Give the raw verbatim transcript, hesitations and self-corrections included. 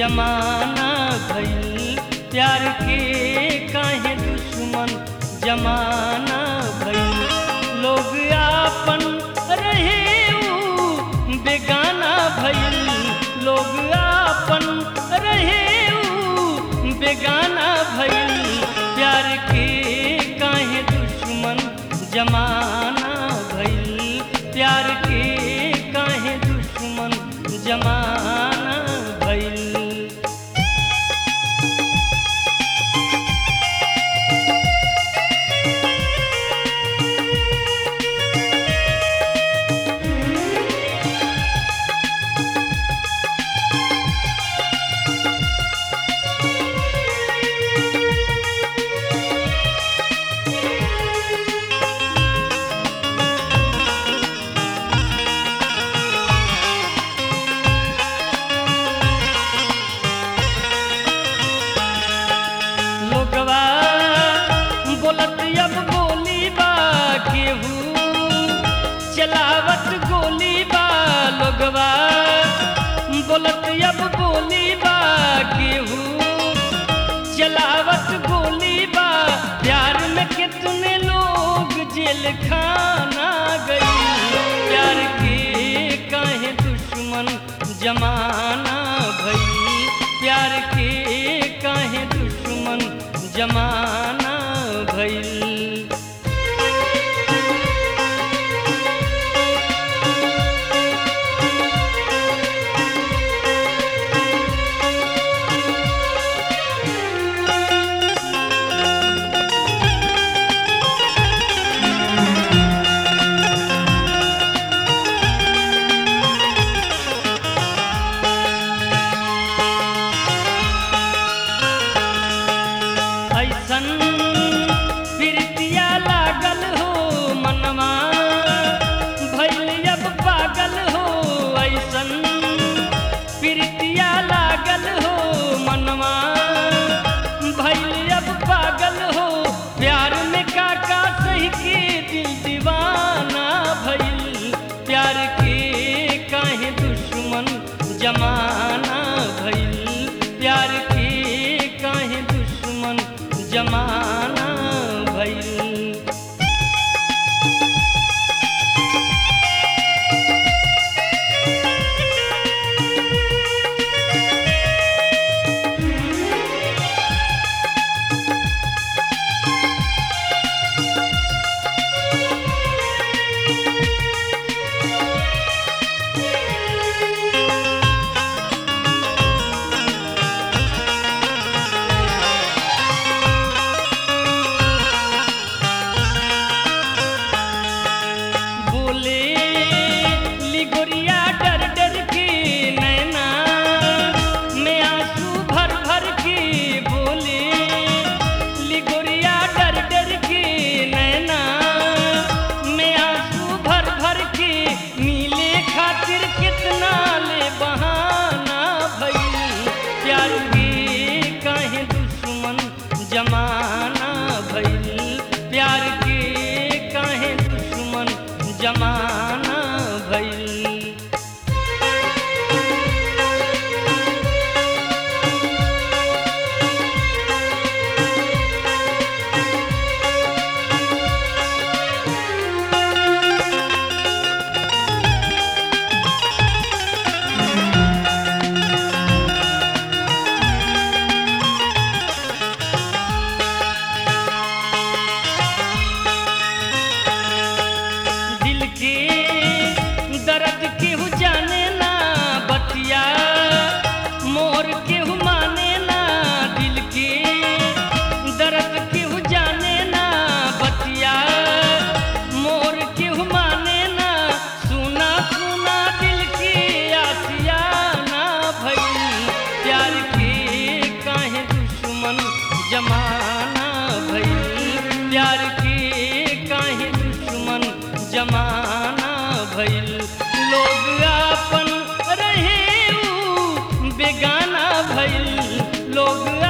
जमाना भइल, प्यार के काहे दुश्मन जमाना भइल। लोग आपन रहे ऊ बेगाना भइल, लोग आपन रहे ऊ बेगाना भइल। प्यार के काहे दुश्मन जमाना भइल, प्यार के काहे दुश्मन जमाना भइल। बोलत अब बोली बा केहू चलावत गोली बा, लोगवा बोलत अब बोली बा केहू चलावत गोली बा। प्यार में कितने लोग जेल खाना गई, प्यार के काहे दुश्मन जमाना भई, प्यार के काहे दुश्मन जमाना भइल। ऐसन प्रीतिया लागल हो मनवा भइल अब पागल हो, ऐसन प्रीतिया लागल हो मनवा भइल अब पागल हो। प्यार में काका सही के दिल दीवाना भइल, प्यार के काहे दुश्मन जमाना भइल, प्यार के काहे दुश्मन जमाना भइल। जमाना भइल, प्यार के काहे दुश्मन जमाना भइल। दर्द केहू जाने ना बतिया मोर केहू माने ना, दिल के दर्द केहू जाने ना बतिया मोर केहू माने ना। सुना सुना दिल की आसिया ना भइल, प्यार के काहे दुश्मन जमाना भइल, प्यार के काहे दुश्मन जमाना भइल। लोग आपन रहे ऊ बेगाना भइल, लोग